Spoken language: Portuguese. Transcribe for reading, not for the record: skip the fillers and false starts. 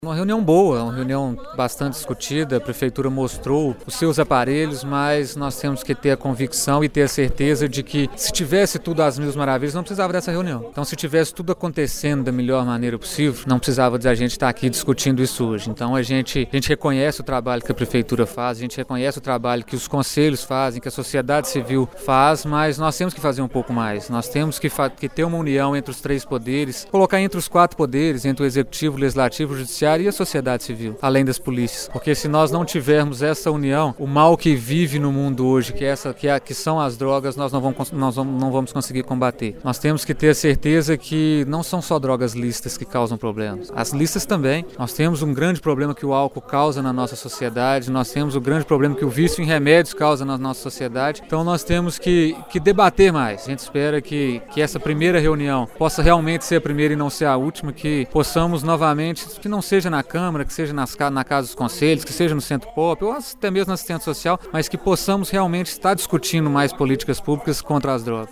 Uma reunião boa, uma reunião bastante discutida, a prefeitura mostrou os seus aparelhos, mas nós temos que ter a convicção e ter a certeza de que se tivesse tudo às mil maravilhas, não precisava dessa reunião. Então, se tivesse tudo acontecendo da melhor maneira possível, não precisava de a gente estar aqui discutindo isso hoje. Então, a gente reconhece o trabalho que a prefeitura faz, a gente reconhece o trabalho que os conselhos fazem, que a sociedade civil faz, mas nós temos que fazer um pouco mais. Nós temos que ter uma união entre os três poderes, colocar entre os quatro poderes, entre o executivo, o legislativo, o judiciário e a sociedade civil, além das polícias. Porque se nós não tivermos essa união, o mal que vive no mundo hoje, que são as drogas, nós não vamos conseguir combater. Nós temos que ter a certeza que não são só drogas lícitas que causam problemas. As lícitas também. Nós temos um grande problema que o álcool causa na nossa sociedade, nós temos um grande problema que o vício em remédios causa na nossa sociedade. Então nós temos que debater mais. A gente espera que essa primeira reunião possa realmente ser a primeira e não ser a última, que possamos novamente, que não seja na Câmara, que seja na Casa dos Conselhos, que seja no Centro Pop, ou até mesmo na assistência social, mas que possamos realmente estar discutindo mais políticas públicas contra as drogas.